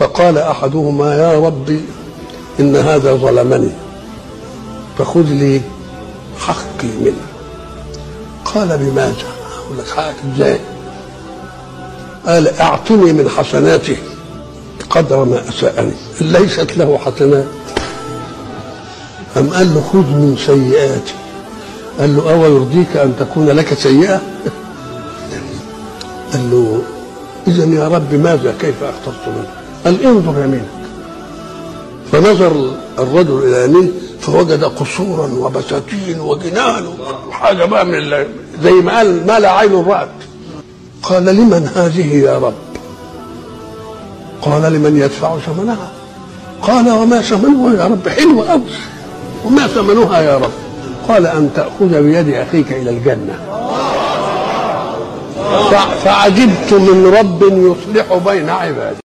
فقال أحدهما يا ربي إن هذا ظلمني فخذ لي حقي منه. قال بماذا؟ أقول لك حقك إزاي؟ قال أعطني من حسناته قدر ما أساءني. ليست له حسنات. أم قال له خذ من سيئاتي. قال له أو يرضيك أن تكون لك سيئة؟ قال له إذن يا رب ماذا كيف أختص منه؟ قال انظر يمينك. فنظر الرجل إلى يمينه فوجد قصورا وبساتين وجنان وحاجة بقى من زي ما قال ما لا عين رأت. قال لمن هذه يا رب؟ قال لمن يدفع ثمنها. قال وما ثمنها يا رب؟ حلوة أوي. وما ثمنها يا رب؟ قال أن تأخذ بيد أخيك إلى الجنة. فعجبت من رب يصلح بين عباده.